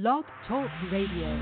Blog Talk Radio.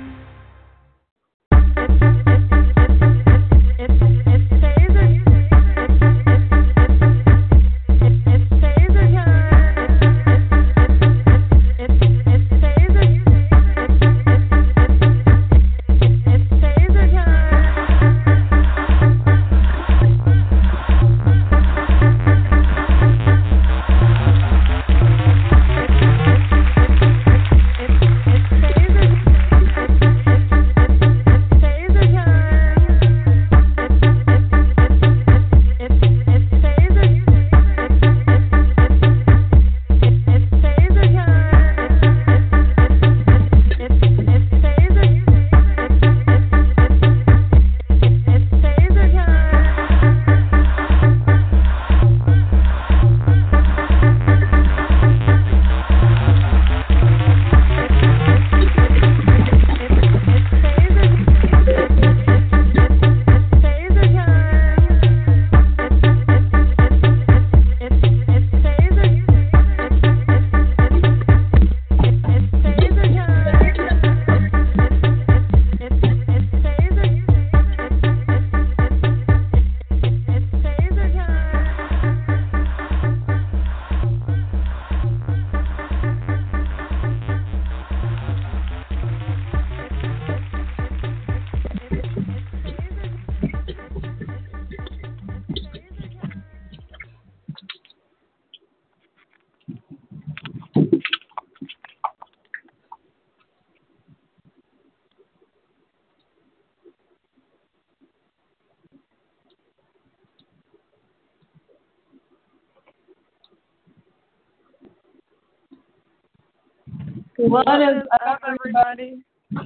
What is up, everybody? Let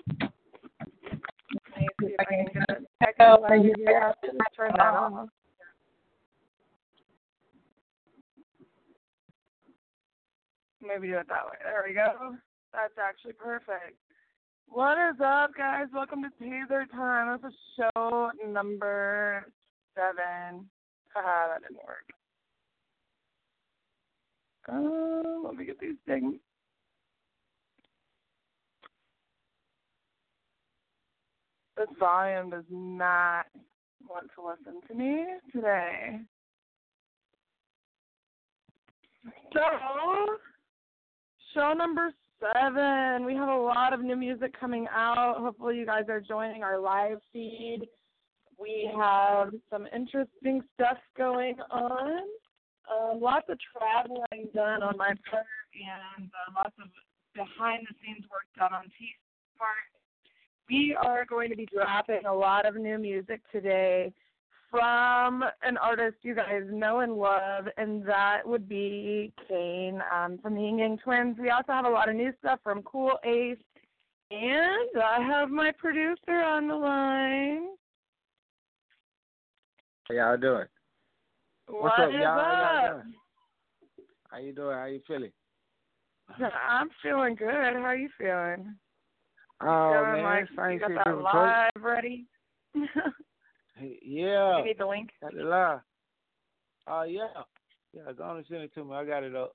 me see if I can get an echo when you have to turn that off. Maybe do it that way. There we go. That's actually perfect. What is up, guys? Welcome to Taser Time. This is show number 7. Haha, that didn't work. Let me get these things. This volume does not want to listen to me today. So, show number 7. We have a lot of new music coming out. Hopefully you guys are joining our live feed. We have some interesting stuff going on. Lots of traveling done on my part and lots of behind-the-scenes work done on T's part. We are going to be dropping a lot of new music today from an artist you guys know and love, and that would be Kane from the Ying Yang Twins. We also have a lot of new stuff from Cool Ace, and I have my producer on the line. How y'all doing? What's up, y'all? How doing? How you doing? How you feeling? I'm feeling good. How are you feeling? Oh, man. Like, you got that live ready? Yeah. You need the link? Got it live. Yeah. Yeah, go on and send it to me. I got it up.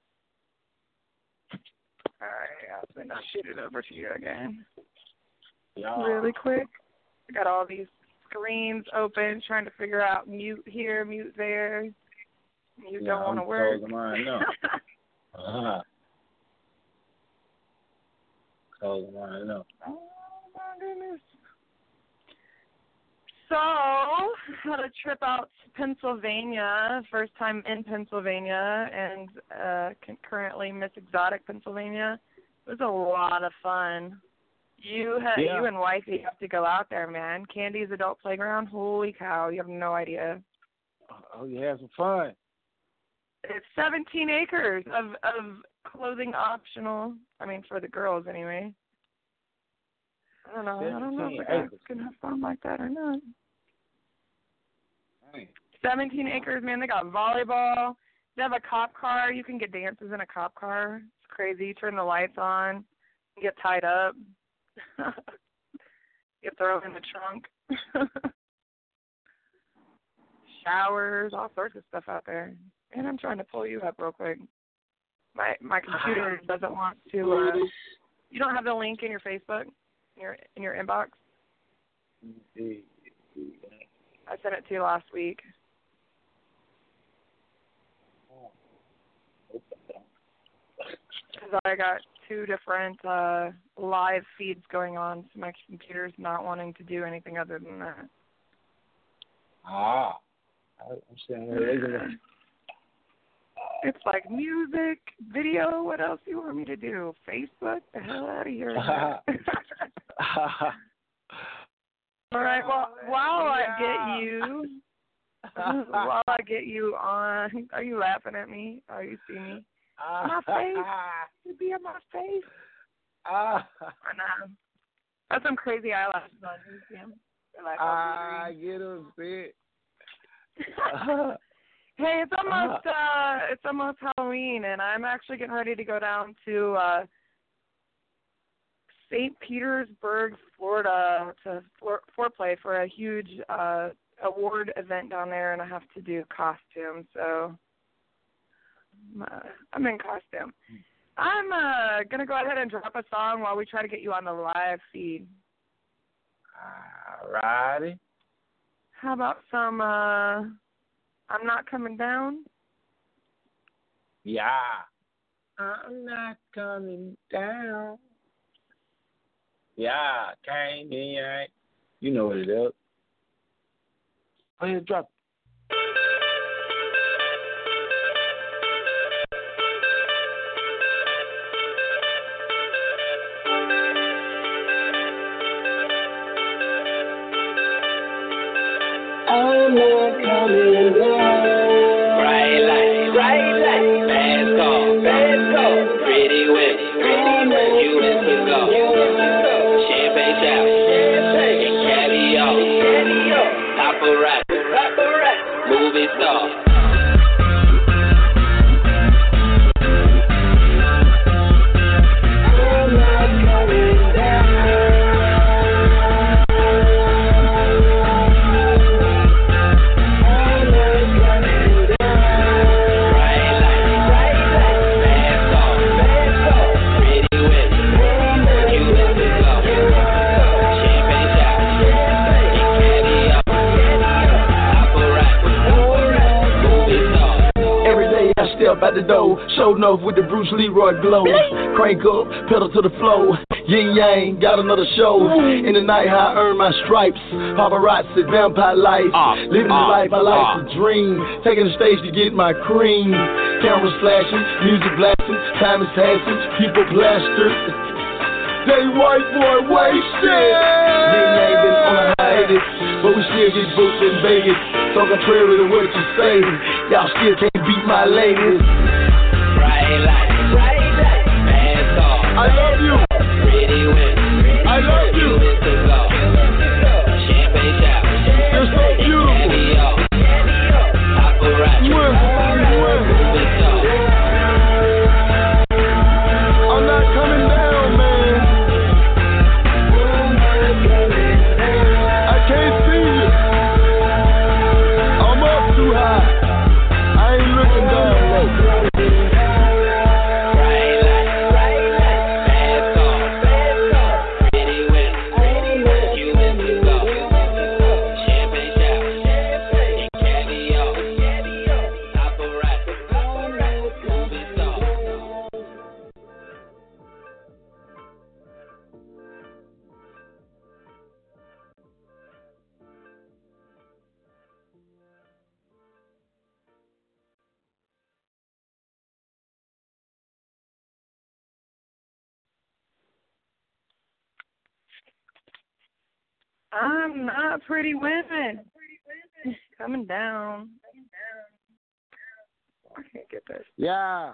All right, I'll shoot it over to you again. Yeah. Really quick. I got all these screens open, trying to figure out mute here, mute there. You don't want to work. Mine, no. Uh-huh. Oh, my goodness. So, had a trip out to Pennsylvania, first time in Pennsylvania, and currently Miss Exotic, Pennsylvania. It was a lot of fun. You and Wifey have to go out there, man. Candy's Adult Playground, holy cow, you have no idea. Oh, you had some fun. It's 17 acres of clothing optional. I mean, for the girls anyway. I don't know if the guys can have fun like that or not. Dang. 17 acres, man. They got volleyball. They have a cop car. You can get dances in a cop car. It's crazy. You turn the lights on, you get tied up. You throw in the trunk. Showers, all sorts of stuff out there. And I'm trying to pull you up real quick. My computer doesn't want to You don't have the link in your Facebook, in your inbox? I sent it to you last week. Because I got 2 different live feeds going on, so my computer's not wanting to do anything other than that. I'm saying it's like music, video. What else do you want me to do? Facebook? The hell out of here. All right. Well, while I get you on, are you laughing at me? Oh, you see me? My face. You be on my face. I know. That's some crazy eyelashes on you, see them? I get them, see. Hey, it's almost Halloween, and I'm actually getting ready to go down to St. Petersburg, Florida, to foreplay for a huge award event down there, and I have to do costume, so I'm in costume. I'm going to go ahead and drop a song while we try to get you on the live feed. All righty. How about some I'm Not Coming Down? Yeah. I'm not coming down. Yeah, came in, right? You know what it is. Go ahead, drop it. I'm not coming down. Bright light, fast car, pretty women, you and to go. Champagne shower, and caviar, paparazzi, movie star. At the door, showed enough with the Bruce Leroy glow. Crank up, pedal to the flow. Yin yang, got another show. In the night, how I earn my stripes. Paparazzi, vampire life. Living the life I like to dream. Taking the stage to get my cream. Cameras flashing, music blasting. Time is passing, people plastered. They white boy wasted. Yin yang been on a hiatus, but we still get booked in Vegas. So contrary to what you say, y'all still can't beat my ladies. Bright light, fast car. I love you. Pretty women, I love you. Champagne shower, you're so beautiful. Paparazzi, movie star. I'm not coming down, man. I can't see you. I'm up too high. I ain't looking down low. Bright light, fast car, pretty women, you and to go. Champagne shower, and caviar, paparazzi, movie star. I'm not Pretty Women. Coming down. I can't get this. Yeah.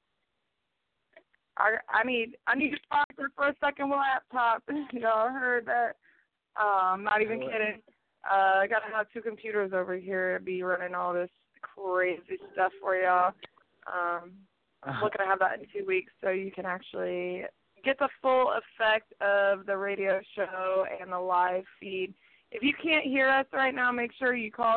I need to talk for a second laptop. Y'all heard that? I'm not even kidding. I gotta have 2 computers over here to be running all this crazy stuff for y'all. I'm looking to have that in 2 weeks so you can actually get the full effect of the radio show and the live feed. If you can't hear us right now, make sure you call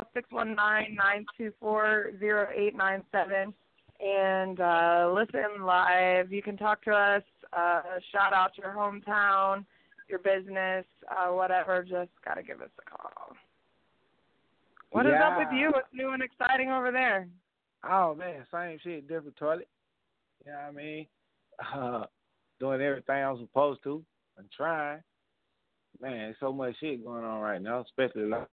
619-924-0897 and listen live. You can talk to us shout out to your hometown, your business, whatever, just got to give us a call. What is up with you? What's new and exciting over there? Oh, man, same shit, different toilet. You know what I mean? Doing everything I was supposed to and trying. Man, there's so much shit going on right now, especially like.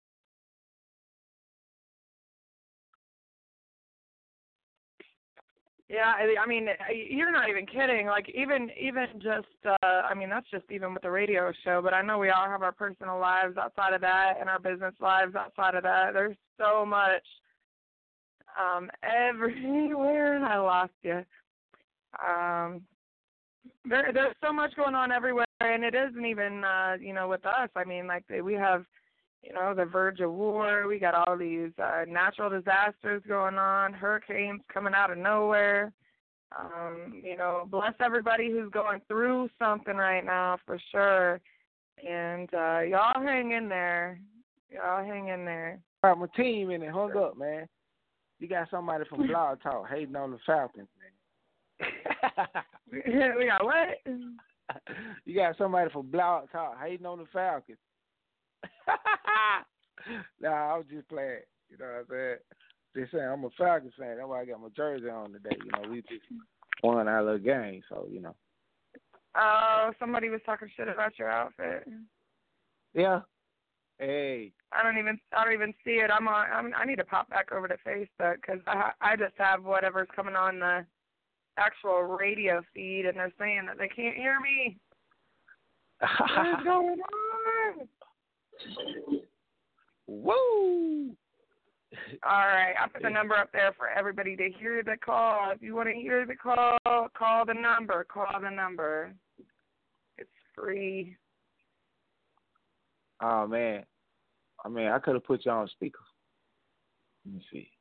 Yeah, I mean, you're not even kidding. Like, even just, I mean, that's just even with the radio show, but I know we all have our personal lives outside of that and our business lives outside of that. There's so much everywhere, and I lost you. There's so much going on everywhere, and it isn't even, with us. I mean, like, we have, the verge of war. We got all these natural disasters going on, hurricanes coming out of nowhere. Bless everybody who's going through something right now for sure. And y'all hang in there. Y'all hang in there. All right, my team in it hung up, man. You got somebody from Blog Talk hating on the Falcons, man. We got what? You got somebody from Blog Talk hating on the Falcons. Nah, I was just playing. You know what I'm saying? Just saying, I'm a Falcons fan. That's why I got my jersey on today. We just won our little game, so. Oh, somebody was talking shit about your outfit. Yeah. Hey. I don't even see it. I need to pop back over to Facebook because I just have whatever's coming on the actual radio feed, and they're saying that they can't hear me. What is going on? Woo! All right, I put the number up there for everybody to hear the call. If you want to hear the call, call the number. Call the number. It's free. Oh, man. I mean, I could have put you on speaker. Let me see.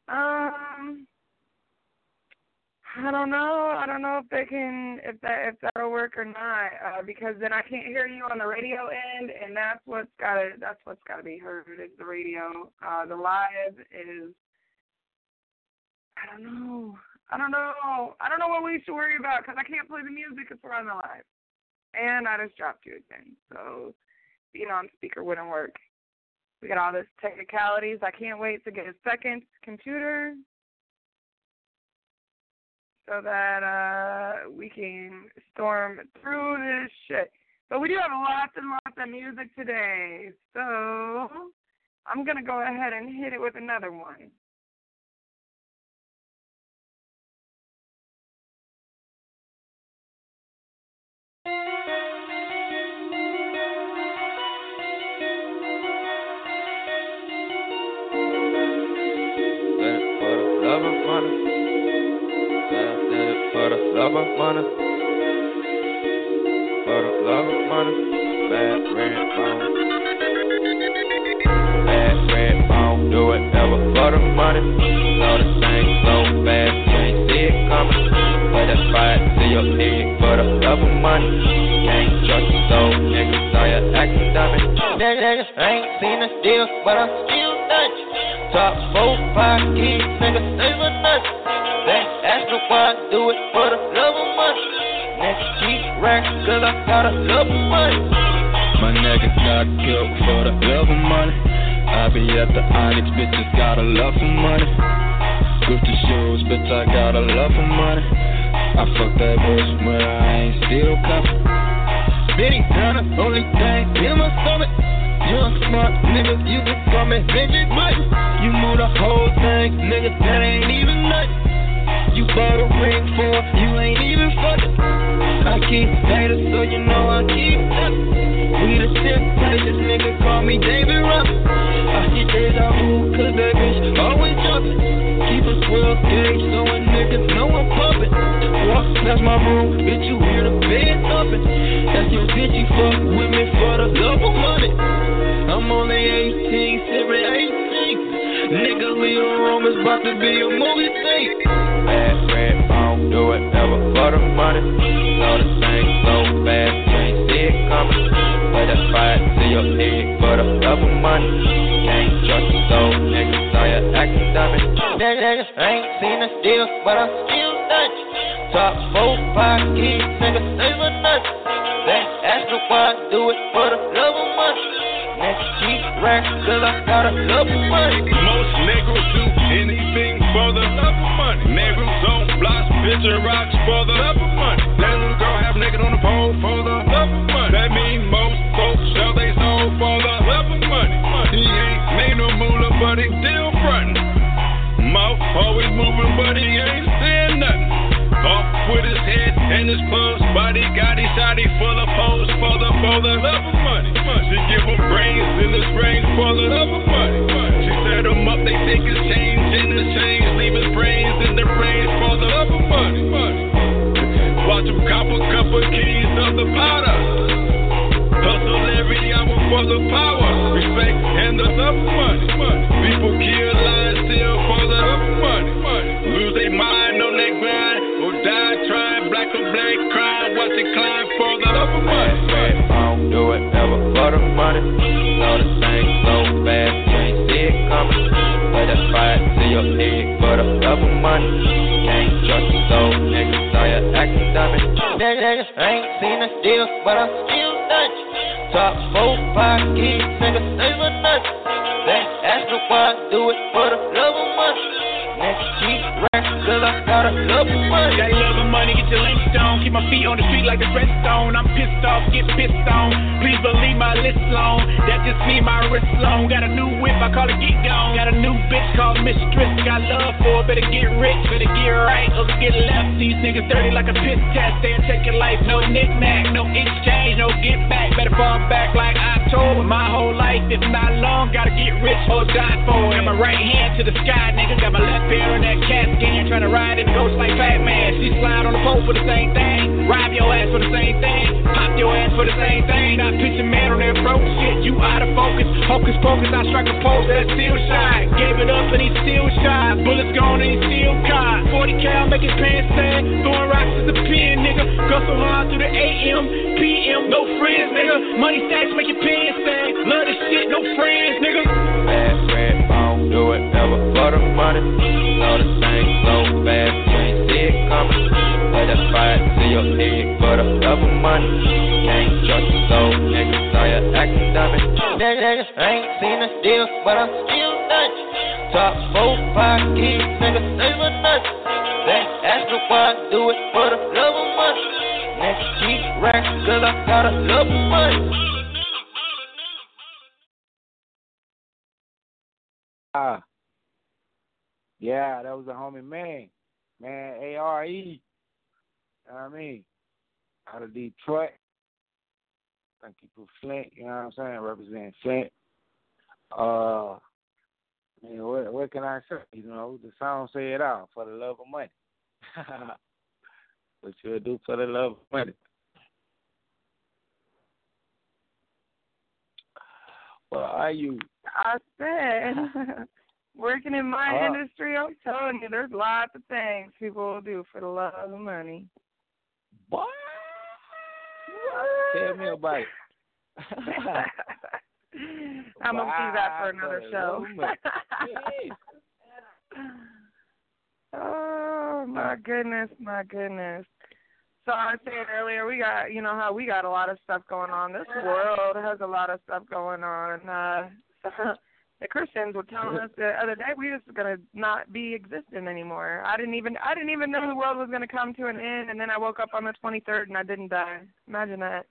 I don't know. I don't know if they can, if that'll work or not, because then I can't hear you on the radio end, and that's what's gotta be heard is the radio. The live is, I don't know what we should worry about because I can't play the music if we're on the live, and I just dropped you again. So being on speaker wouldn't work. We got all this technicalities. I can't wait to get a second computer so that we can storm through this shit. But we do have lots and lots of music today, so I'm going to go ahead and hit it with another one. For the love of money, for the love of money, bad red bone, do whatever for the money. Know the thing so fast, you ain't see it coming. But that's fight to your head for the love of money. Can't trust your soul, niggas, saw you acting dummy. Nigga, I ain't seen a deal, but I'm still Dutch. Top 4, 5 kids, nigga, save a nut. They ask me why I do it for the love of money. Next keep racks, cause I got a love of money. My niggas got killed for the love of money. I be at the Onyx, bitches got a love for money. Gucci shoes, bitch, I got a love for money. I fuck that bitch when I ain't still cuffin'. Benny Donna, only thing in my stomach. You a smart nigga, you can call me Benji Button. You move the whole thing, nigga, that ain't even nothing. You bought a ring for, you ain't even fuckin'. I keep data, so you know I keep fuckin'. We the Temptations, nigga, call me David Ruffin. I hit deja vu, cause that bitch always jumpin'. Keep a 12 gauge, so when niggas know I'm pumpin'. Walk past my room, bitch, you hear the bed thumpin'. That's your bitch, you fuck with me for the love of money. I'm only 18, sippin' 18. Nigga, leave the room, it's about to be a movie scene. Bad red bone, do whatever for the money. Know the thing so fast, you ain't see it coming. But that's fight to your head for the love of money. Can't trust your soul, nigga, saw you acting dummy. Nigga, I ain't seen a deal, but I'm still Dutch. Top 4, 5 kids, nigga, save a nut. why I do it for the love of money. Next cheap rack, cause I gotta love of money. Most niggas do anything for the love of money. Niggas on blocks, picture rocks for the love of money. That little girl half naked on the pole for the love of money. That mean most folks sell they soul for the love of money. He ain't made no moolah, but he still frontin'. Mouth always moving, but he ain't saying nothing. Off with his head and his clothes, body got his shotty full of hoes for the love of money. She give him brains in his brains for the love of money. She set him up, they take his change in his change, leave his brains in the brains for the love of money. Watch him cop a couple keys of the powder. Hustle every hour for the power, respect and the love of money. People kill, lie, steal for the love of money. Lose their mind on that grind, or die trying, black or black crying, watch it climb for the love of money. I don't do it ever for the money. Know the thing so fast, you ain't see it coming. But I fight to your head for the love of money. Can't trust the soul, niggas, so you acting dummy. Niggas, I ain't seen a deal, but I'm still Dutch. Top 4, 5 kids, niggas, they were nuts. They ask me why I do it for the love of money. Next cheap rack, cause I gotta love of money. Gotta love of money, get your link stone. Keep my feet on the street like a Redstone. I'm pissed off, get pissed on. Please believe my list long. That just mean my wrist long. Got a new whip, I call it Get Gone. Got a new bitch called Mistress. Got love for her, better get rich, better get right, or get left. These niggas dirty like a piss test. They'll check your life, no knick-knack, no exchange, no get back. Better fall back like I told my whole life. If not long, gotta get rich or die for it. Got my right hand to the sky, nigga. Got my left hair on that cat scan. Tryna ride in the ghost like Fat Man. She slide on the pole for the same thing. Rob your ass for the same thing. Pop your ass for the same thing. Not picture man on that broke shit. You out of focus. Hocus pocus, I strike a pose that's still shy. Gave it up and he's still shy. Bullets gone and he's still caught. 40 cal make his pants sad. Throwing rocks as a pin, nigga. Go so hard through the AM, PM. No friends, nigga. Money stacks make your pants sad. Love this shit, no friends, nigga. Bad friend, I don't do it ever for the money. Know the thing so fast, you ain't see it coming. But I fight to your head for the love of money. Can't trust the soul, niggas, so you acting dummy. Niggas, I ain't seen a deal, but I'm still Dutch. Top 4, 5 kids, niggas, they were nuts. They ask me why I do it for the love of money. Next cheap rack, cause I gotta love of money. Yeah, that was a homie man, ARE. You know what I mean? Out of Detroit. Thank you for Flint, you know what I'm saying? Representing Flint. What can I say? You know, the song say it all, for the love of money. What you'll do for the love of money. Well, are you? I said, working in my industry, I'm telling you, there's lots of things people will do for the love of money. What? Tell me about it. I'm going to see that for another show. Oh, my goodness. So I was saying earlier, we got, you know how we got a lot of stuff going on. This world has a lot of stuff going on. The Christians were telling us the other day we was going to not be existing anymore. I didn't even know the world was going to come to an end, and then I woke up on the 23rd and I didn't die. Imagine that.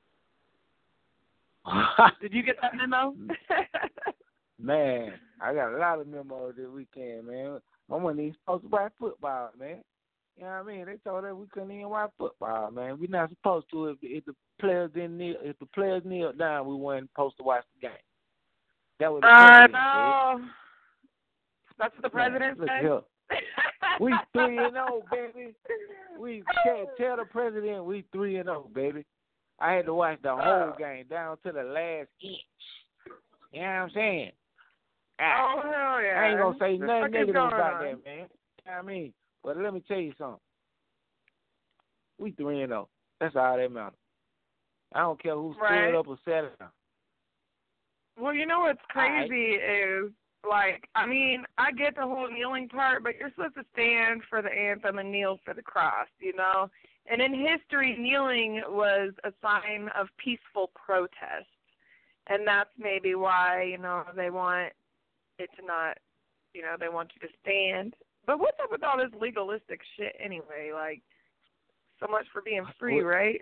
Did you get that memo? Man, I got a lot of memos this weekend, man. My one ain't supposed to watch football, man. You know what I mean? They told us we couldn't even watch football, man. We're not supposed to. If the players kneel down, we weren't supposed to watch the game. That was the president no. That's what the president said. We 3-0, baby. We tell the president we 3-0, baby. I had to watch the whole game down to the last inch. You know what I'm saying? Oh, hell yeah. I ain't going to say nothing negative about on? that, man. You know what I mean? But let me tell you something. We 3-0. That's all that matters. I don't care who stood up or sat down. Well, you know what's crazy is Like, I mean, I get the whole kneeling part, but you're supposed to stand for the anthem and kneel for the cross, you know? And in history, kneeling was a sign of peaceful protest. And that's maybe why, you know, they want it to not, you know, they want you to stand. But what's up with all this legalistic shit anyway? Like, so much for being free, right?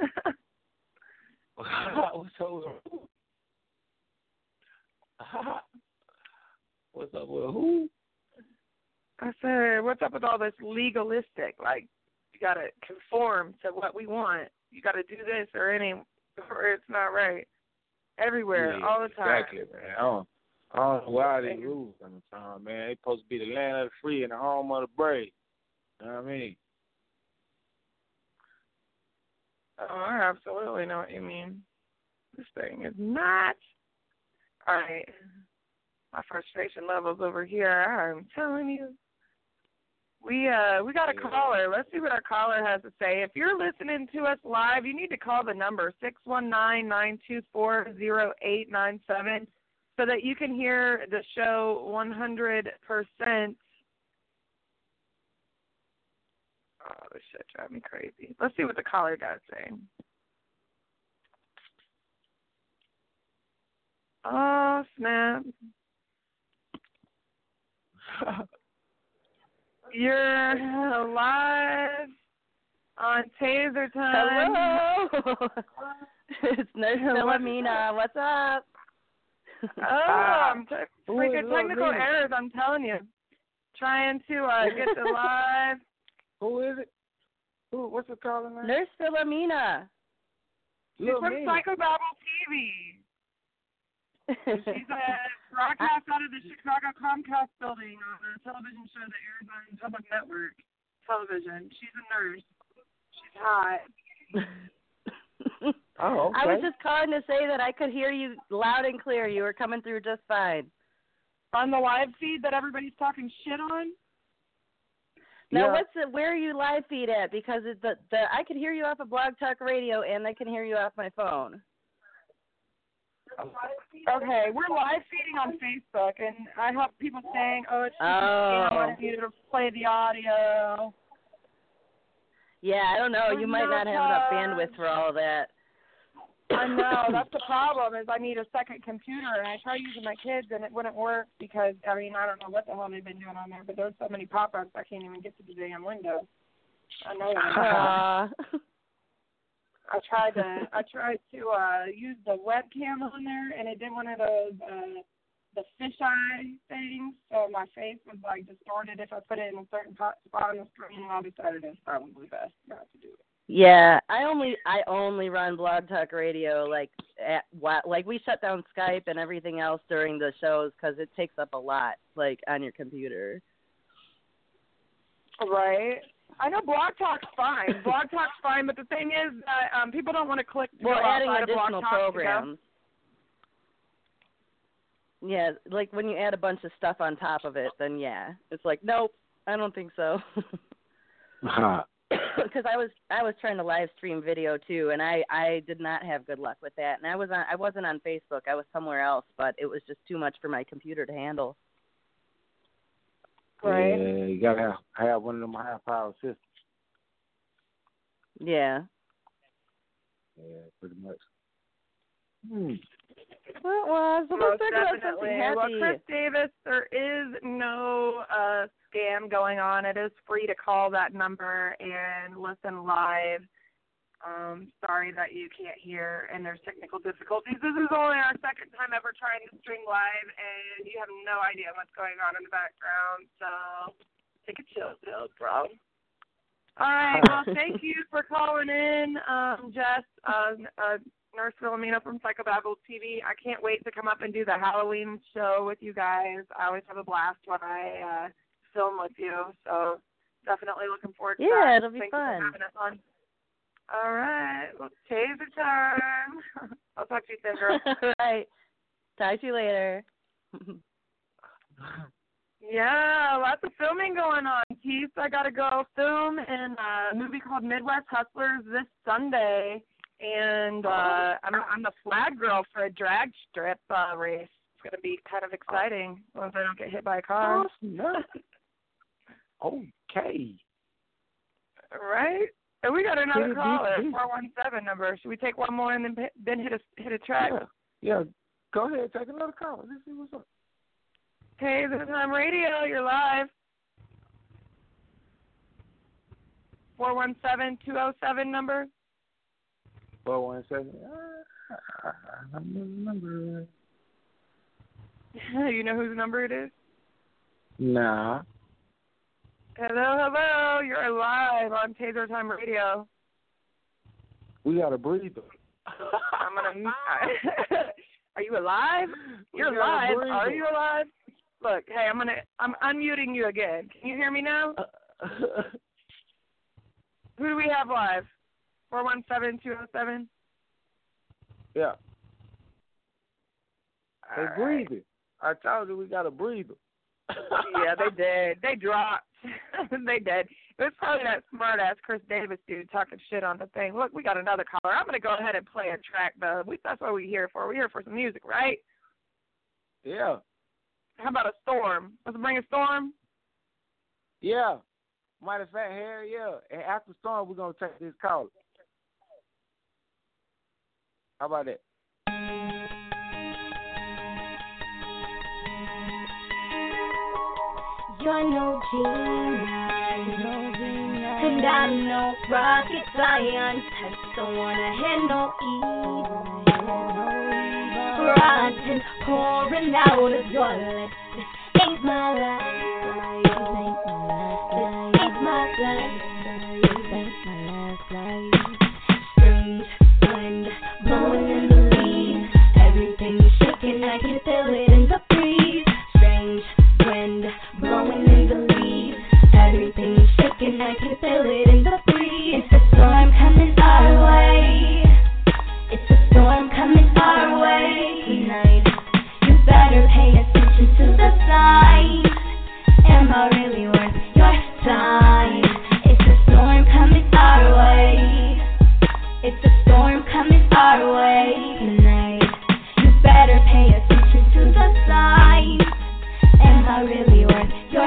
What's up with who? I said, what's up with all this legalistic? Like, you got to conform to what we want. You got to do this or it's not right. Everywhere, all the time. Exactly, man. I don't know why they rules sometimes, man. They supposed to be the land of the free and the home of the brave. You know what I mean? Oh, I absolutely know what you mean. This thing is not. All right. My frustration level's over here. I'm telling you. We got a caller. Let's see what our caller has to say. If you're listening to us live, you need to call the number 619-924-0897 so that you can hear the show 100%. Oh, this shit drives me crazy. Let's see what the caller got to say. Oh, snap. You're live on Taser Time. Hello. It's Nurse Philomena. What's up? Freaking technical errors, I'm telling you. Trying to get the live. Who is it? What's the caller name? Nurse Philomena. She's from Psychobabble TV. She's a broadcast out of the Chicago Comcast building on a television show that airs on Public Network television. She's a nurse. She's hot. Oh, okay. I was just calling to say that I could hear you loud and clear. You were coming through just fine. On the live feed that everybody's talking shit on? Now, where are you live feed at? Because I can hear you off of Blog Talk Radio, and I can hear you off my phone. Okay, we're live feeding on Facebook, and I have people saying, "Oh, it's I wanted you to play the audio." Yeah, I don't know. You might not have enough bandwidth for all of that. I know. That's the problem. Is I need a second computer, and I tried using my kids, and it wouldn't work because I don't know what the hell they've been doing on there, but there's so many pop-ups I can't even get to the damn window. I know that. I tried to use the webcam on there, and it did one of those the fisheye things, so my face was like distorted if I put it in a certain spot on the screen, and I decided it's probably best not to do it. Yeah, I only run Blog Talk Radio like we shut down Skype and everything else during the shows because it takes up a lot like on your computer. Right. I know Blog Talk's fine. Blog Talk's fine, but the thing is that people don't want to click to go adding outside additional of Blog Talk programs. Yeah, like when you add a bunch of stuff on top of it, then yeah, it's like nope, I don't think so. Because I was trying to live stream video too, and I did not have good luck with that. And I wasn't on Facebook. I was somewhere else, but it was just too much for my computer to handle. Right. Yeah, you gotta have one of them high power systems. Yeah. Yeah, pretty much. Well, so most definitely. Well, Chris Davis, there is no scam going on. It is free to call that number and listen live. Sorry that you can't hear and there's technical difficulties. This is only our second time ever trying to stream live, and you have no idea what's going on in the background. So take a chill pill, bro. All right. Well, thank you for calling in, Jess. Nurse Philomena from Psychobabble TV. I can't wait to come up and do the Halloween show with you guys. I always have a blast when I film with you, so definitely looking forward to that. Yeah, it'll be Thanks fun. for having us on. All right. Well, Taser time. I'll talk to you soon, girl. All right. Talk to you later. Yeah, lots of filming going on, Keith. I got to go film in a movie called Midwest Hustlers this Sunday. And I'm the flag girl for a drag strip race going to be kind of exciting once I don't get hit by a car. Okay. Right? And we got another caller, 417 number. Should we take one more and then hit a track? Yeah. Go ahead, take another call. Let's see what's up. Hey, this is Time Radio. You're live. 417-207 number. 417. Number. You know whose number it is? Nah. Hello. You're live on Taser Time Radio. We got a breather. Are you alive? You're live. Are you alive? Look, hey, I'm unmuting you again. Can you hear me now? Who do we have live? 417-207? Yeah. They breathing. I told you we got a breather. Yeah, they did. They dropped. They did. It was probably that smart-ass Chris Davis dude talking shit on the thing. Look, we got another caller. I'm going to go ahead and play a track, though. That's what we're here for. We're here for some music, right? Yeah. How about a storm? Let's bring a storm? Yeah. Matter of fact, hell yeah. And after the storm, we're going to take this caller. How about that? You're no genius, and I'm no rocket science. I don't wanna hear no evil. Rotten pouring out of your lips. This ain't my life. This ain't my life. This ain't my life. Strange wind blowing in the leaves. Everything's shaking, I can feel it in the breeze. Strange wind blowing in the leaves. Everything's shaking, I can feel it in the breeze. It's a storm coming our way. It's a storm coming our way tonight. You better pay attention to the signs. Am I really worth your time? It's a storm coming our way. It's a storm coming our way tonight. You better pay attention to the signs. Am I really worth your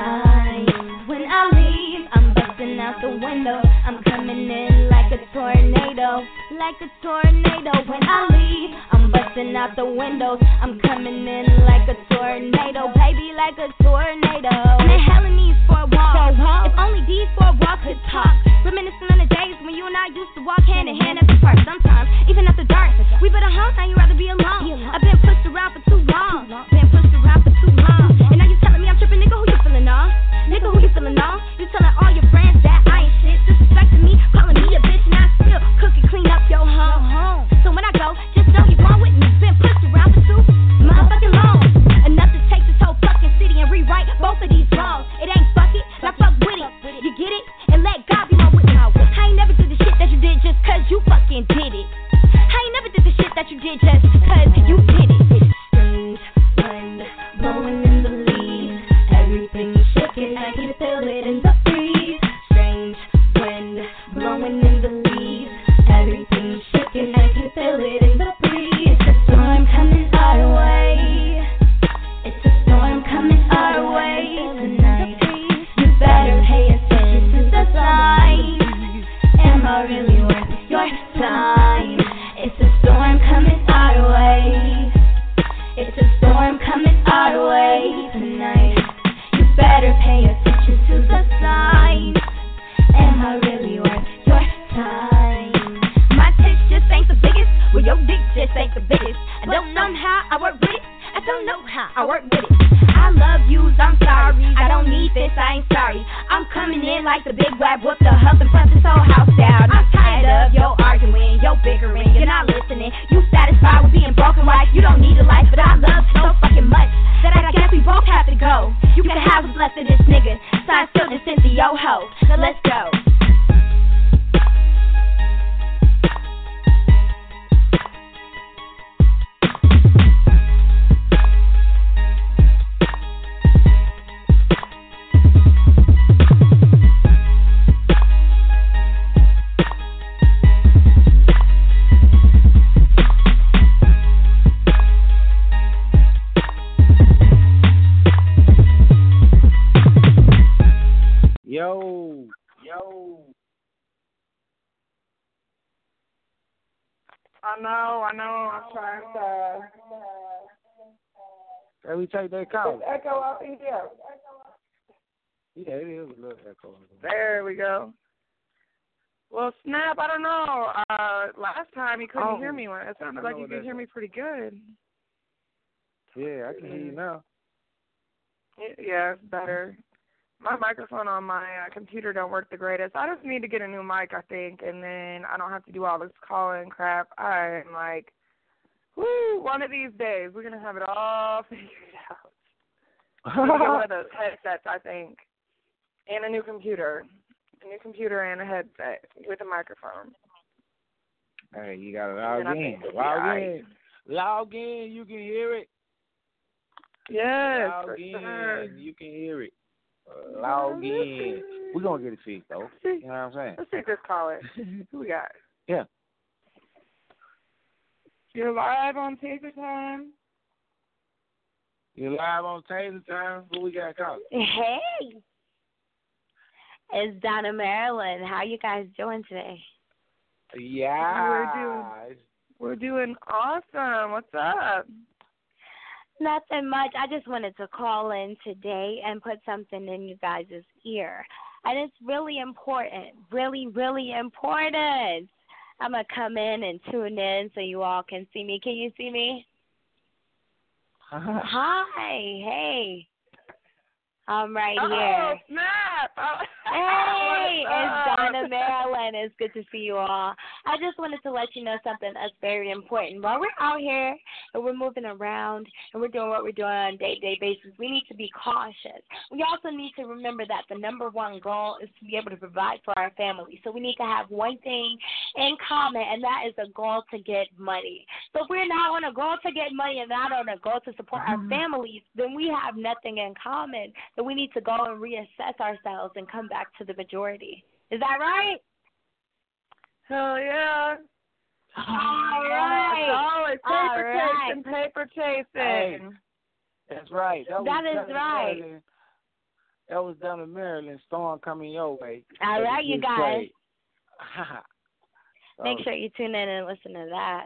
time? When I leave, I'm busting out the window. I'm coming in like a tornado. Like a tornado. When I leave, I'm busting out the windows. I'm coming in like a tornado. Baby, like a tornado. Man, Helen needs four walls. If only these four walls could talk. Reminiscing on the days when you and I used to walk hand in hand at the park. Sometimes, even after dark. We better home, now you'd rather be alone. I've been pushed around for too long. Been pushed around for too long. And now you telling me I'm tripping, nigga, who you feeling on? Nigga, who you feeling on? You telling all your friends that I ain't shit. Disrespecting me, calling me a bitch, and I still cook and clean up your home. So when I go, just know you're going with me. Been pushed around for too motherfucking long. Enough to take this whole fucking city and rewrite both of these wrongs. It ain't fuck it, now fuck with it. You get it? And let God be my witness. I ain't never did the shit that you did just cause you fucking did it. I ain't never did the shit that you did just cause you did it. Strange wind blowing in the leaves. Everything's shaking, I can feel it in the breeze. Strange wind blowing in the leaves. Everything's shaking, I can feel it in the breeze. It's a storm coming our way. It's a storm coming our way tonight. You better pay attention to the signs. Am I really worth your time? It's a storm coming our way. It's a storm coming our way tonight. You better pay attention to the signs. Am I really worth your time? My tits just ain't the biggest. Well, your dick just ain't the biggest. I don't know how I work with it. I don't know how I work with it. I love yous, I'm sorry. I don't need this, I ain't sorry. I'm coming in like the big web with the hub and bust this whole house down. I'm tired of your arguing, your bickering. You're not listening. You satisfied with being broken right? You don't need a life, but I love so fucking much that I guess we both have to go. You can have what's left of this nigga. Signed, sealed, and sent to your hoe. Now let's go. I know. I'm trying to. Can we take that call? It's echo up in here. Yeah, it is a little echo. There we go. Well, Snap, I don't know. Last time you couldn't hear me. It sounded like you could hear me pretty good. Yeah, I can hear you now. Yeah, it's better. My microphone on my computer don't work the greatest. I just need to get a new mic, I think, and then I don't have to do all this calling crap. I'm like, woo, one of these days we're going to have it all figured out. I'm going to get one of those headsets, I think, and a new computer. A new computer and a headset with a microphone. Hey, you got to log in. Log in, you can hear it. Yes, log in, you can hear it. Log in. We're going to get it fixed, though. You know what I'm saying? Let's take this caller. Who we got? Yeah. You're live on Taser Time. You're live on Taser Time. Who we got calling? Hey. It's Donna Maryland. How you guys doing today? Yeah. We're doing awesome. What's up? Nothing much. I just wanted to call in today and put something in you guys' ear. And it's really important. Really, really important. I'm going to come in and tune in so you all can see me. Can you see me? Hi. Hey. I'm right here. Snap! Hey, it's Donna Maryland. It's good to see you all. I just wanted to let you know something that's very important. While we're out here and we're moving around and we're doing what we're doing on a day-to-day basis, we need to be cautious. We also need to remember that the number one goal is to be able to provide for our family. So we need to have one thing in common, and that is a goal to get money. So if we're not on a goal to get money and not on a goal to support our families, then we have nothing in common. So we need to go and reassess ourselves and come back to the majority. Is that right? Hell yeah. All right. Paper chasing. Hey, that's right. That is right. Maryland. That was down in Maryland. Storm coming your way. All right, you guys. So, make sure you tune in and listen to that.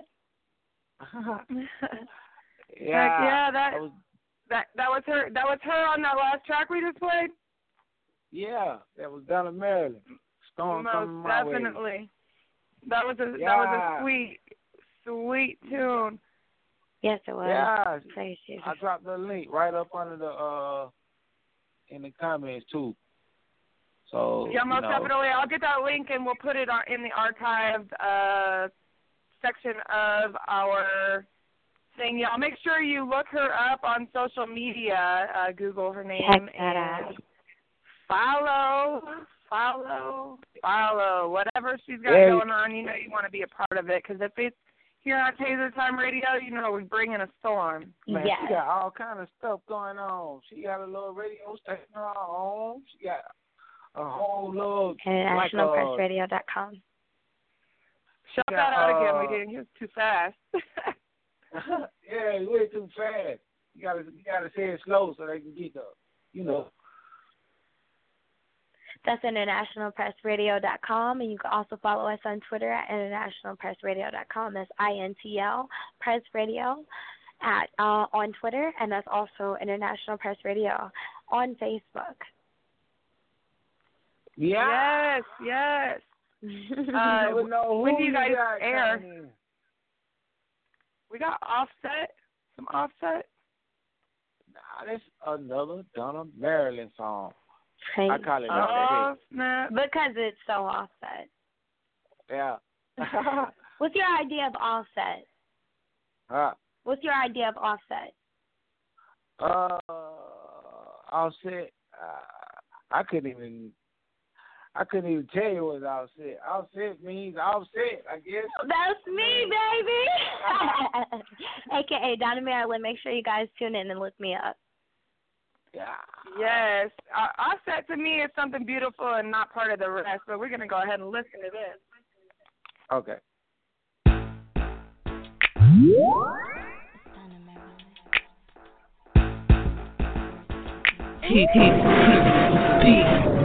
Yeah, that was her. That was her on that last track we just played. Yeah, that was down in Maryland. Storm coming my way. Definitely. That was a sweet tune. Yes, it was. Yeah, I dropped the link right up under the in the comments too. So yeah, most definitely. I'll get that link and we'll put it in the archived section of our thing. Y'all make sure you look her up on social media. Google her name and follow. Whatever she's got going on, you know you want to be a part of it. Because if it's here on Taser Time Radio, you know we bring in a storm. Man, she got all kind of stuff going on. She got a little radio station of her own. She got a whole little InternationalPressRadio.com. Shut that out again. We didn't. He was too fast. Yeah, way too fast. You gotta say it slow so they can get the, That's InternationalPressRadio.com, and you can also follow us on Twitter at InternationalPressRadio.com. That's INTL Press Radio on Twitter, and that's also International Press Radio on Facebook. Yeah. Yes. When do you guys air? We got Offset. Some Offset. Nah, that's another Donna Maryland song. Hey. I call it Offset. Snap. Because it's so Offset. Yeah. What's your idea of Offset? What's your idea of Offset? Offset. I couldn't even tell you what Offset. Offset means offset, I guess. That's me, baby. AKA Donna Maryland. Make sure you guys tune in and look me up. Yeah. Yes. Offset to me is something beautiful and not part of the rest, but we're going to go ahead and listen to this. Okay. Peace.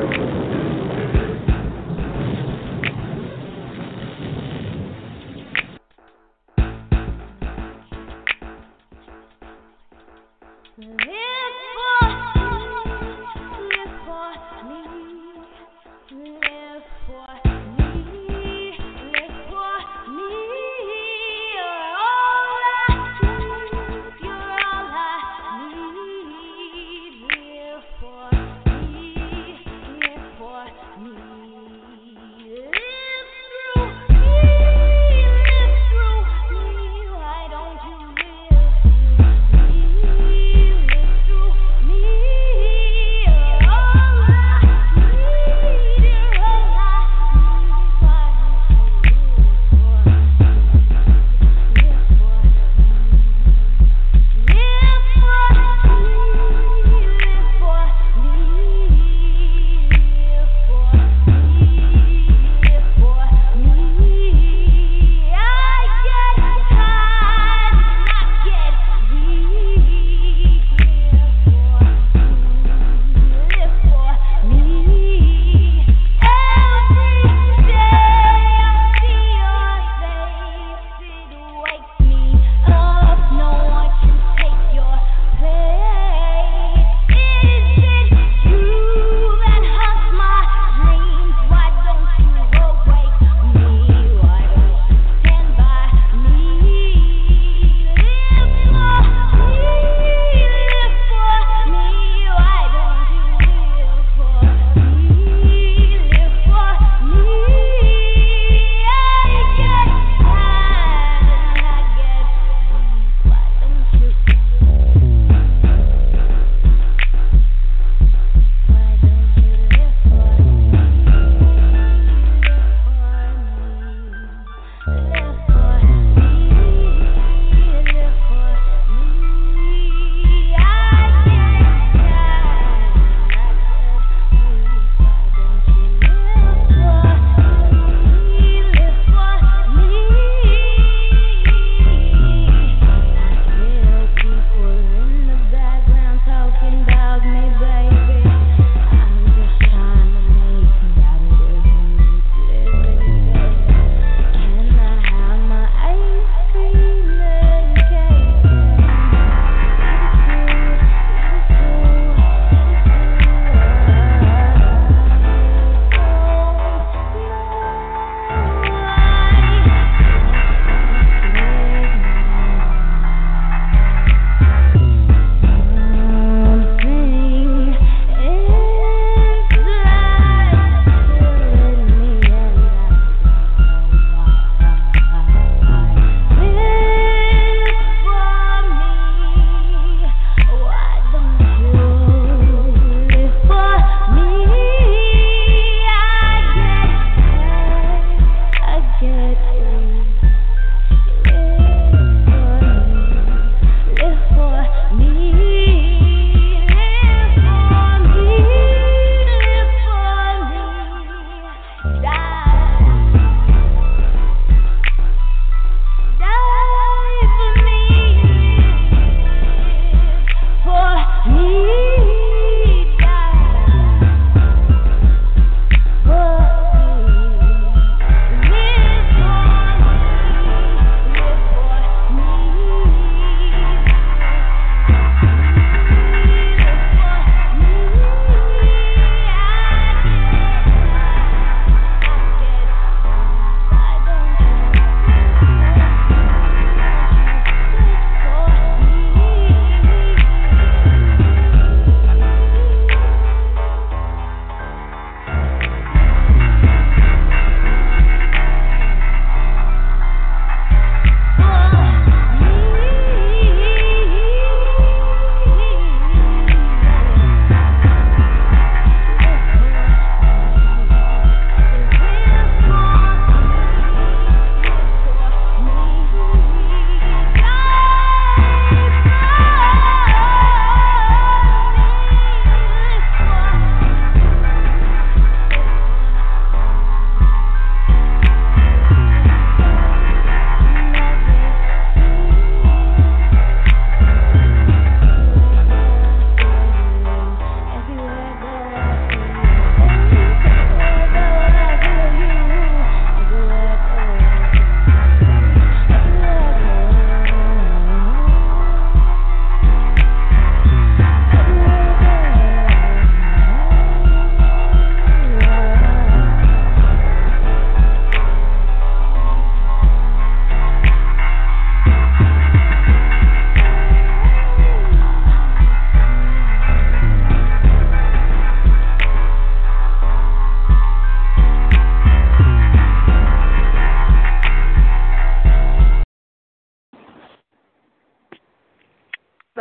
Why don't you live?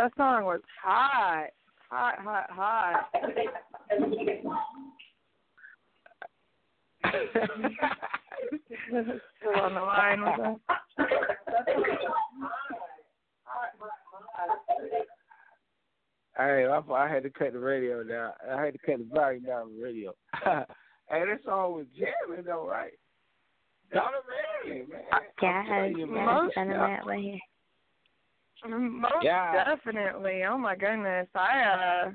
that song was hot. Hot, hot, hot. Still on the line with us. Hey, I had to cut the radio down. I had to cut the volume down on the radio. Hey, that song was jamming though, right? Donna Marilyn, man. Yes, Dynamite right here. Most definitely. Oh my goodness. I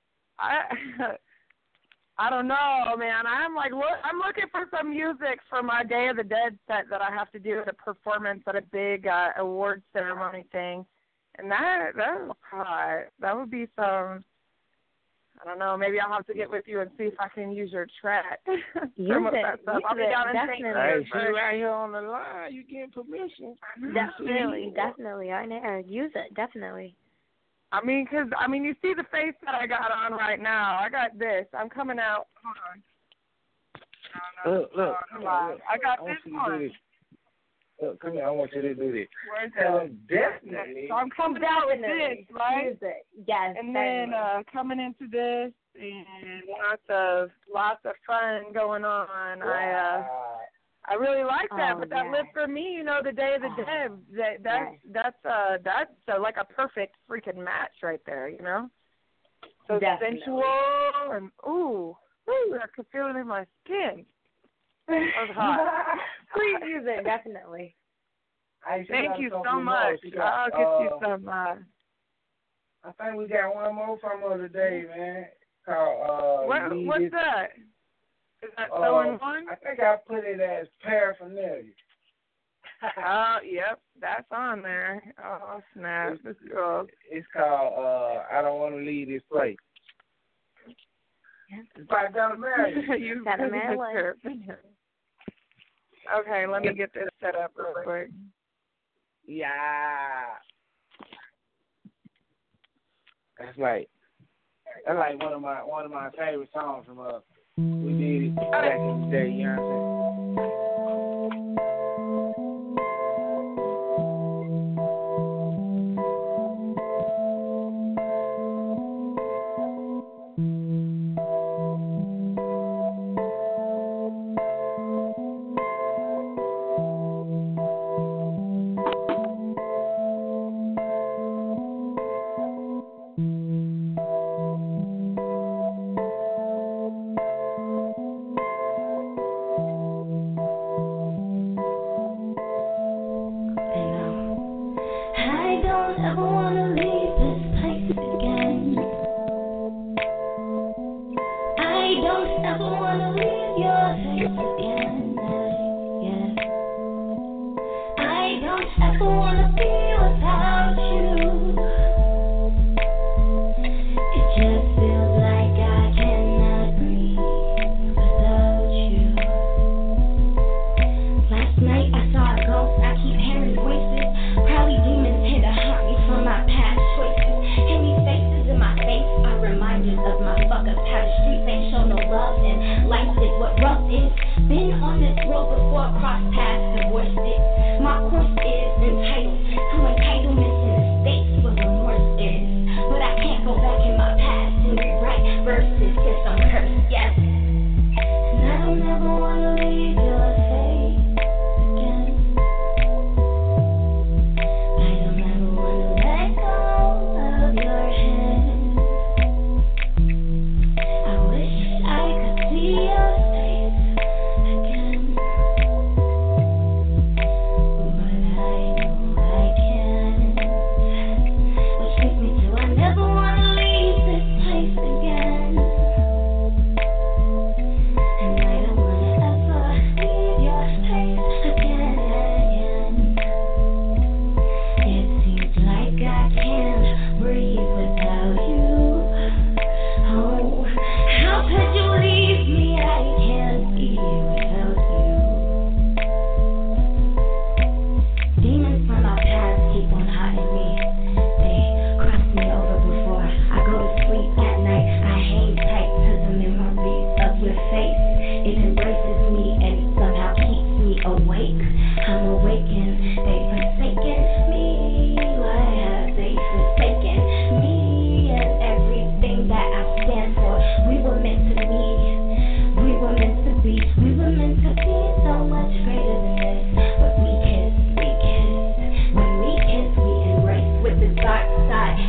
don't know, man. I'm looking for some music for my Day of the Dead set that I have to do at a performance at a big award ceremony thing. And that was hot. That would be some, I don't know, maybe I'll have to get with you and see if I can use your track. Use it. I'll be down in St. Hey, she right here on the line. You getting permission. Definitely. On air. Use it, definitely. I mean, you see the face that I got on right now. I got this. I'm coming out. Hold on. Look. I got this one. Look, come here. I want you to do this. Where's that? Definitely. So I'm coming out with this, right? Use it. Yes. And then coming into this, and lots of fun going on. Wow. I really like that, but that yeah. lived for me, the Day of the Dead. That's like a perfect freaking match right there, So Definitely. sensual and ooh, I could feel it in my skin. That was hot. Please use it, definitely. Thank you so much. I'll get you some. I think we got one more from her today, man. Called what's that? Is that so in one? I think I put it as paraphernalia. Yep, that's on there. Oh snap! It's called I Don't Want to Leave This Place. It's by Donna Marilyn. You Donna Marilyn. Okay, let me get this set up real quick. Yeah. That's like one of my favorite songs from we did it back in the day, you know what I'm saying? Probably demons here to haunt me from my past.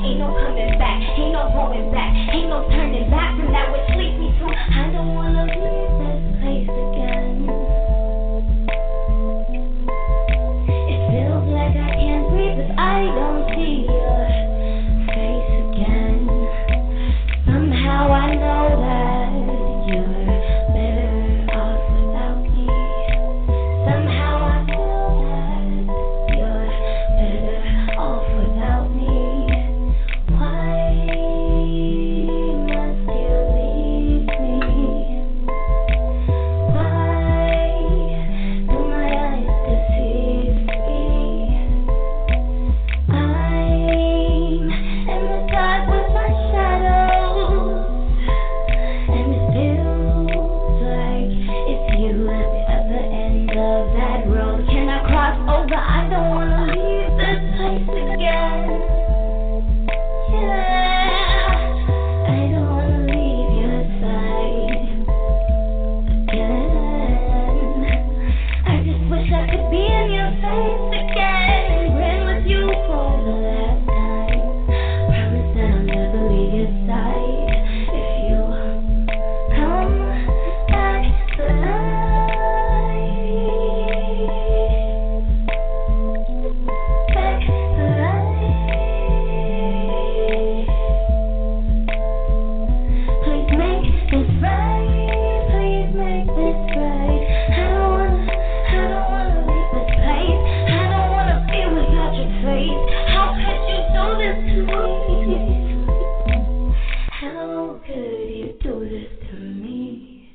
Ain't no coming back, ain't no going back, ain't no turning back from that which leads me to. I don't wanna leave this place again. It feels like I can't breathe if I don't see your face again. Somehow I know that you're better off without me. Somehow I feel that you're better off without me. Why must you leave me? Why do my eyes deceive me? I'm in the dark with my shadows, and it feels like it's you at the other end of that road. Can I cross over? I don't wanna leave this place again. Yeah, I don't wanna leave your side again. I just wish I could be in your face again and grin with you for the last time. Promise that I'll never leave your side if you come back to life. Back to life. Please make this right. Please make this right. I don't wanna leave this place. I don't wanna be without your face. How could you do this to me? How could you do this to me?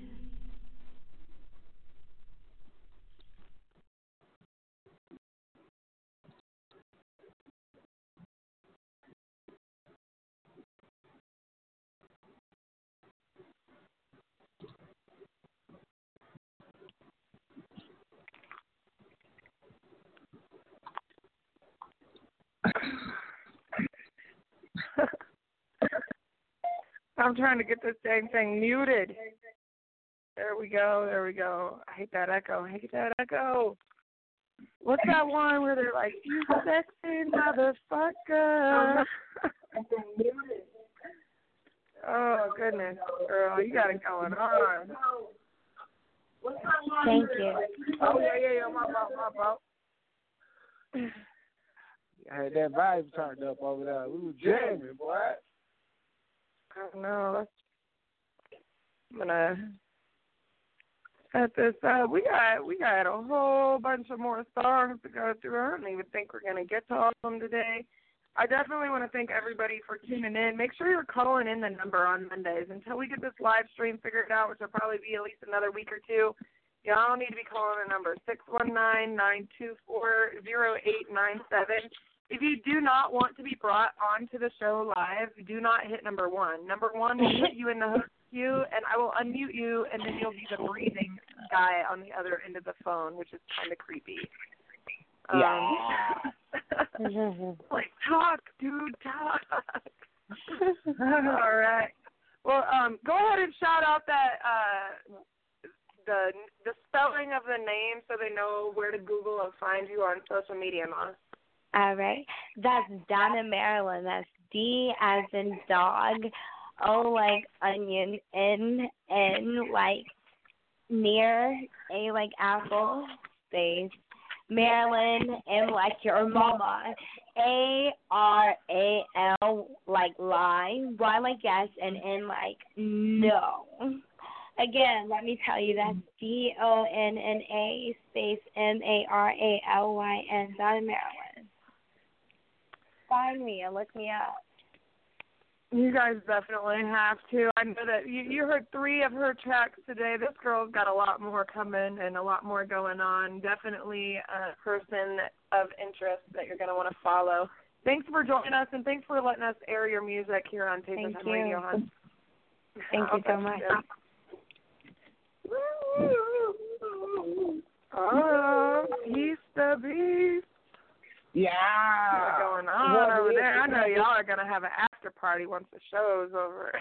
I'm trying to get this dang thing muted. There we go. There we go. I hate that echo. I hate that echo. What's that one where they're like, you sexy motherfucker? Oh, goodness, girl. You got it going on. Thank you. Oh, yeah, my fault. I had that vibe turned up over there. We was jamming, boy. I don't know. I'm gonna set this up. We got a whole bunch of more songs to go through. I don't even think we're gonna get to all of them today. I definitely want to thank everybody for tuning in. Make sure you're calling in the number on Mondays until we get this live stream figured out, which will probably be at least another week or two. Y'all need to be calling the number 619-924-0897. If you do not want to be brought onto the show live, do not hit number one. Number one will put you in the host queue, and I will unmute you, and then you'll be the breathing guy on the other end of the phone, which is kind of creepy. Like, talk, dude, talk. All right. Well, go ahead and shout out that the spelling of the name so they know where to Google and find you on social media, Ma. All right. That's Donna Marilyn. That's D as in dog, O like onion, N like near, A like apple, space, Marilyn, M like your mama, ARAL like lie, Y like yes, and N like no. Again, let me tell you, that's DONNA space MARALYN, Donna Marilyn. Find me and look me up. You guys definitely have to. I know that you heard 3 of her tracks today. This girl's got a lot more coming and a lot more going on. Definitely a person of interest that you're going to want to follow. Thanks for joining us, and thanks for letting us air your music here on Taste of Radio, hon. Thank you so much. Oh, he's the beast. Yeah. What's going on over there? I know y'all are going to have an after party once the show's over.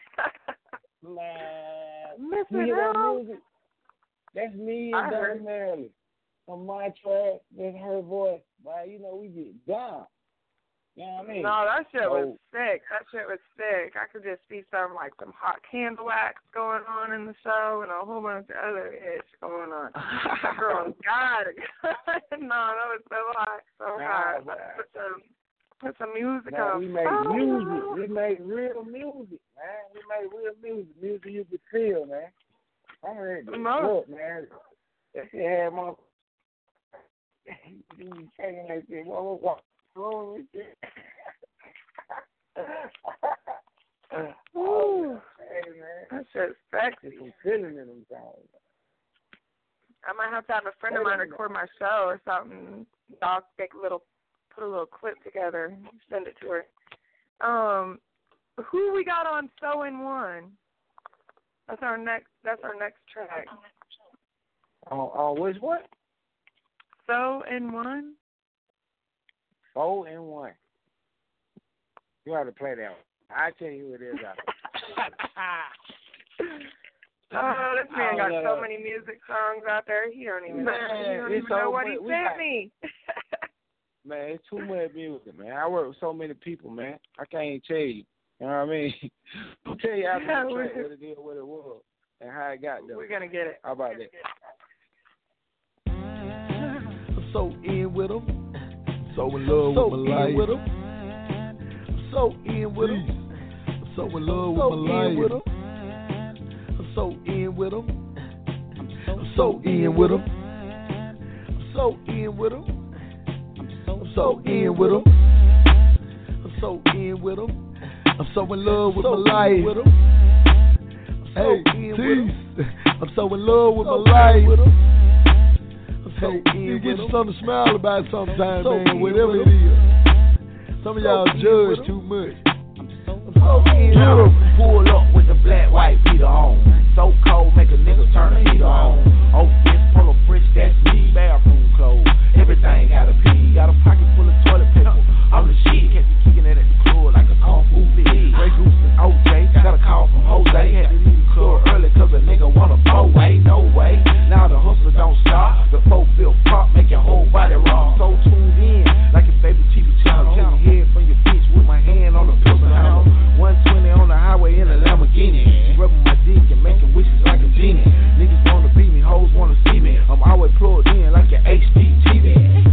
Man. Missing out. That's me and Donna Marilyn. On my track, that's her voice. Well, you know, we get down. You know what I mean? No, that shit was So- sick. That shit was sick. I could just see some hot candle wax going on in the show and a whole bunch of other ish going on. Girl, God. No, that was so hot. So hot. Put some music Man, on. we made music. We made real music, man. We made real music. Music you could feel, man. I'm ready to look, man. That shit had my... You be saying that shit. What? Wrong with you? Ooh. Hey, man. That shit's sexy. Some feeling in them songs. I might have to have a friend of mine record my show or something. Y'all put a little clip together, send it to her. Who we got on So In One? That's our next track. Which one? So In One? 4 in 1. You have to play that one. I'll tell you who it is. Oh, this man got so many music songs out there. He don't even know what he sent me. Man, it's too much music, man. I work with so many people, man. I can't even tell you. You know what I mean? I'll tell you after the track what it is, what it was, and how it got there. We're going to get it. How about that? I'm so in with them. So in love with my life. With I'm so in with them. I'm so in love with my life. I'm so in with them. I'm so in with them. I'm so in with them. I'm so in with them. I'm so in with them. I'm so in love with my life. Hey, tease. I'm so in love with my life. Hey, you get something to smile about sometimes, man, whatever it is. Some of y'all judge too much. Pull up with the black, white beater on. So cold, make a nigga turn the heater on. Oh, yes, pull up fresh, that's me. Bathroom clothes, everything got a pee. Got a pocket full of toilet paper. I'm the shit, catch me kicking it at the club like a kung fu fit. Ray Goose and OJ, got a call from Jose. Had to leave the club early cause a nigga wanna blow away, no way. Now the hustle don't stop. The 4-5 pop, make your whole body rock. So tuned in, like your favorite TV channel. Hold your head from your bitch with my hand on the pistol handle. 120 on the highway in a Lamborghini. Rubbing my dick and making wishes like a genie. Niggas wanna beat me, hoes wanna see me. I'm always plugged in like your HD TV.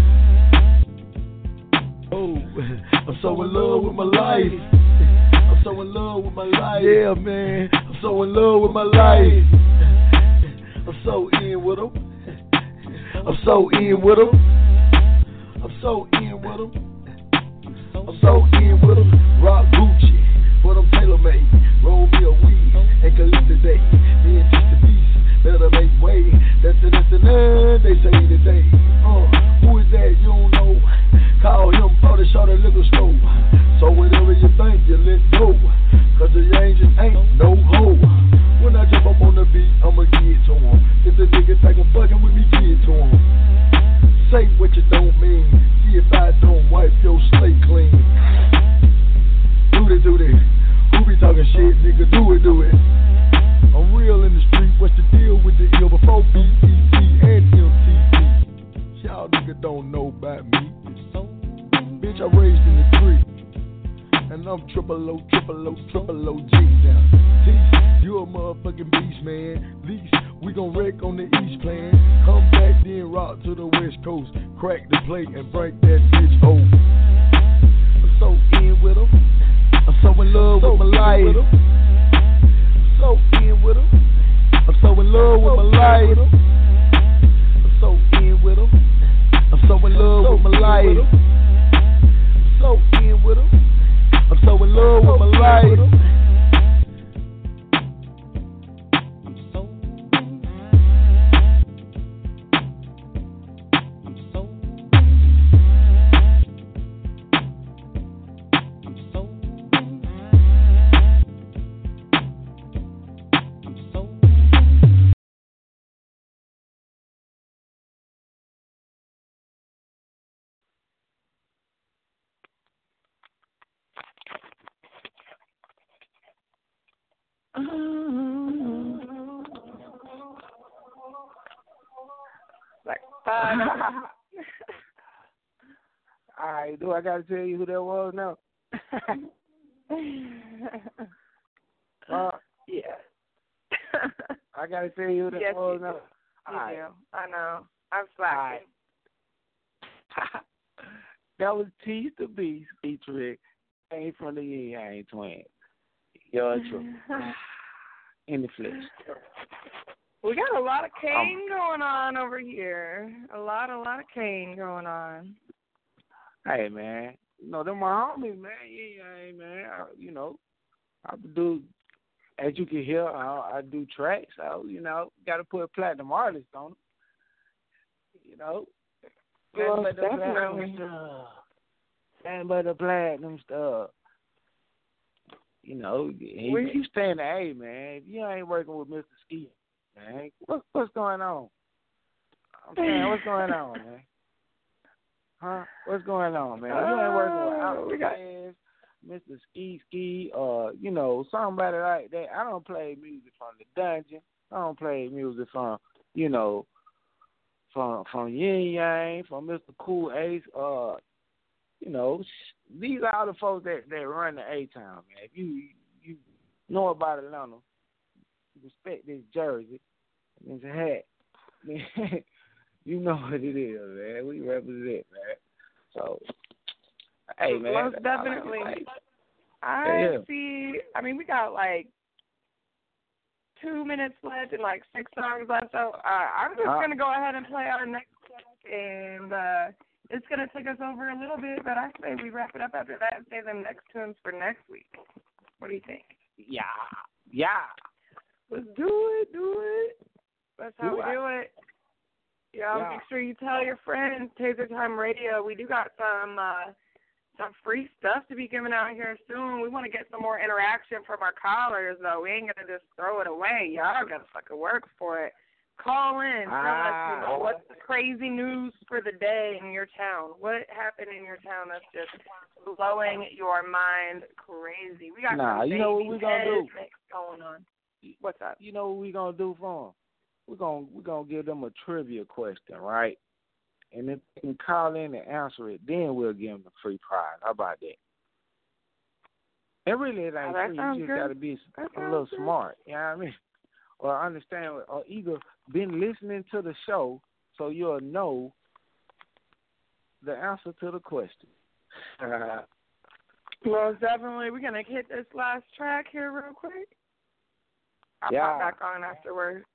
Oh, I'm so in love with my life. I'm so in love with my life. Yeah, man. I'm so in love with my life. I'm so in with them. I'm so in with them. I'm so in with them. I'm so in with them. Rock Gucci, but I'm tailor made. Roll me a weed and collect the day. Me and just the beast, better make way. That's the they say today. Who is that? You don't know. Call him for the short liquor store. So whatever you think, you let go. Cause the angel ain't no hoe. When I jump up on the beat, I'ma get to him. If the nigga think I'm fucking with me, get to him. Say what you don't mean. See if I don't wipe your slate clean. Do that. Who be talking shit, nigga? Do it. I'm real in the street. What's the deal with the ill before BET and MTV? Y'all nigga don't know about me. Bitch, I raised in the street. And I'm triple O G down. You a motherfucking beast, man. Least we gon' wreck on the East Plan. Come back then, rock to the West Coast. Crack the plate and break that bitch over. I'm so in with them. I'm so in love with my life. I'm so in with them. I'm so in love with my life. I'm so in with them. I'm so in love with my life. I'm so in with them. I'm so in love with my life. Like 5. Alright, Do I got to tell you who that was now? Yeah. I got to tell you who that was now. You do. I know. I'm slacking. That was Tease the Beast featuring Ain't from the Yin Yang Twins. You're true. In the flesh. We got a lot of Kane going on over here. A lot of Kane going on. Hey, man. You know, they're my homies, man. Yeah, man. I do, as you can hear, I do tracks. So, got to put a platinum artist on them. Well, Nothing but the platinum stuff. He keeps saying, hey, man, if you ain't working with Mr. Ski, man, what's going on? I'm saying, what's going on, man? Huh? What's going on, man? You ain't working with Outkast, Mr. Ski, somebody like that. I don't play music from the Dungeon. I don't play music from, from Yin Yang, from Mr. Cool Ace. These are all the folks that run the A-Town, man. If you know about Atlanta, respect this jersey and this hat. You know what it is, man. We represent, man. So, hey, man. Most definitely. I see. I mean, we got like 2 minutes left and like 6 songs left. So I'm just going to go ahead and play our next track. And it's going to take us over a little bit, but I say we wrap it up after that and save them next tunes for next week. What do you think? Yeah. Let's do it. That's how we do it. Yeah, make sure you tell your friends, Taser Time Radio. We do got some free stuff to be given out here soon. We want to get some more interaction from our callers, though. We ain't going to just throw it away. Y'all got to fucking work for it. Call in. Tell us, what's the crazy news for the day in your town? What happened in your town that's just blowing your mind crazy? We got some you know what we're going to do? Going on. What's up? You know what we're going to do for them? We're gonna give them a trivia question, right? And if they can call in and answer it, then we'll give them a free prize. How about that? And really, it ain't free. You just got to be a little smart. You know what I mean? Or understand, or either been listening to the show so you'll know the answer to the question. Well, definitely. We're going to hit this last track here real quick. I'll pop back on afterwards.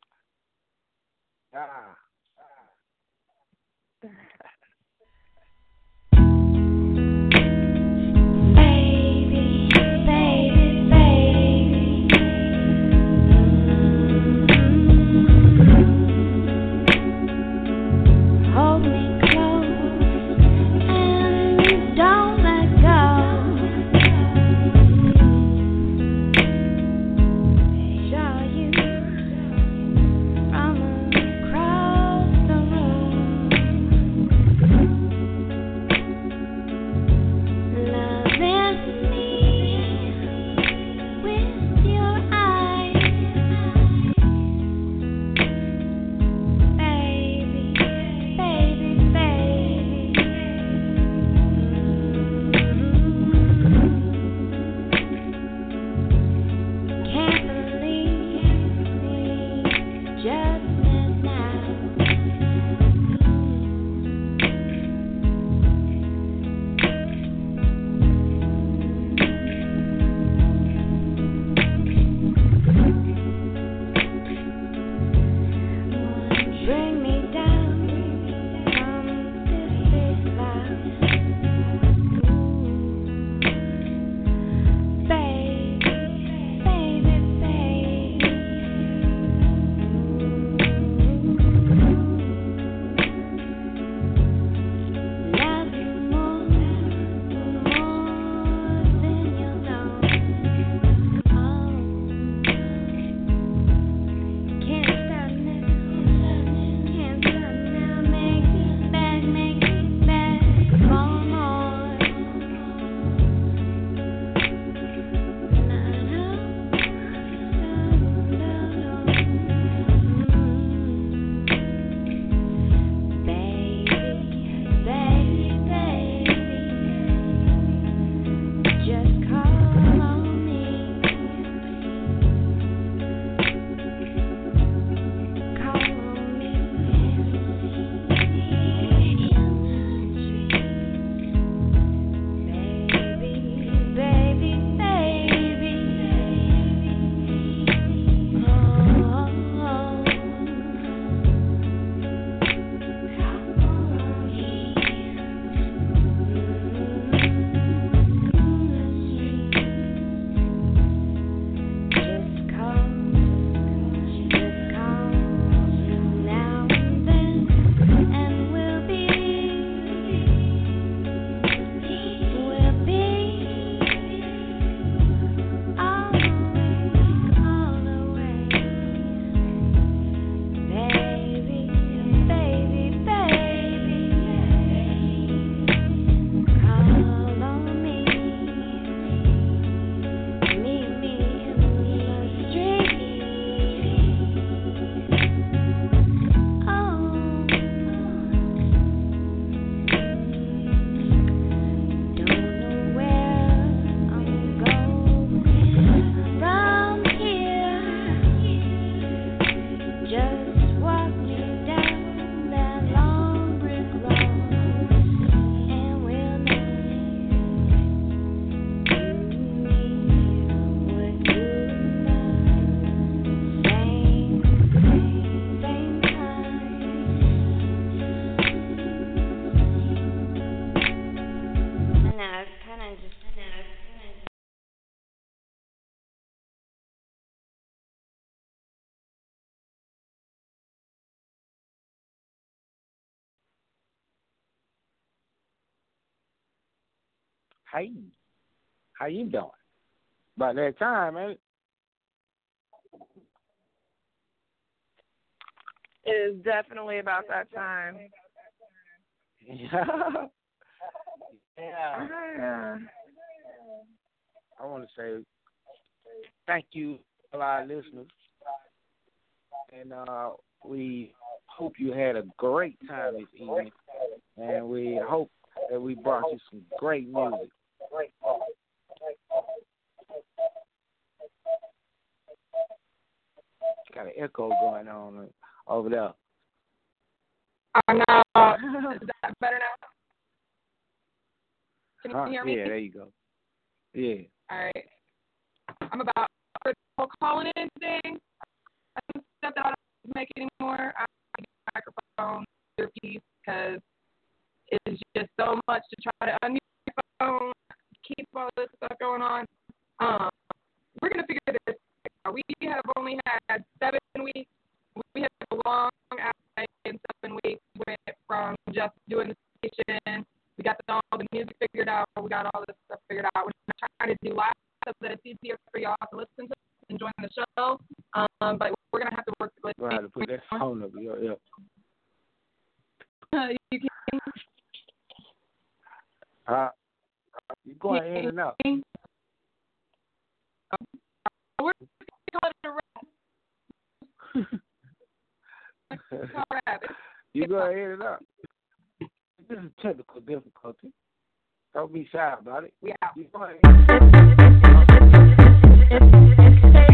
Hey, how you doing? About that time, man. It is definitely about that time. Yeah. Yeah. I want to say thank you to our listeners. And we hope you had a great time this evening. And we hope that we brought you some great music. Got an echo going on over there. Is that better now? Can you hear me? Yeah, there you go. Yeah. All right. I'm about to calling in today. I don't stuff that I don't make anymore. I need a microphone earpiece because it's just so much to try to unmute your phone, keep all this stuff going on. We're going to figure this out. We have only had 7 weeks. We have a long ass in 7 weeks. We went from just doing the station. We got all the music figured out. We got all this stuff figured out. We're trying to do live so that it's easier for y'all to listen to and join the show. But we're going to have to work with We're going to put that phone up. Yeah. You can. You're going in and out. We're calling it a wrap. You go ahead and out. This is technical difficulty. Don't be shy about it. Yeah. You go ahead.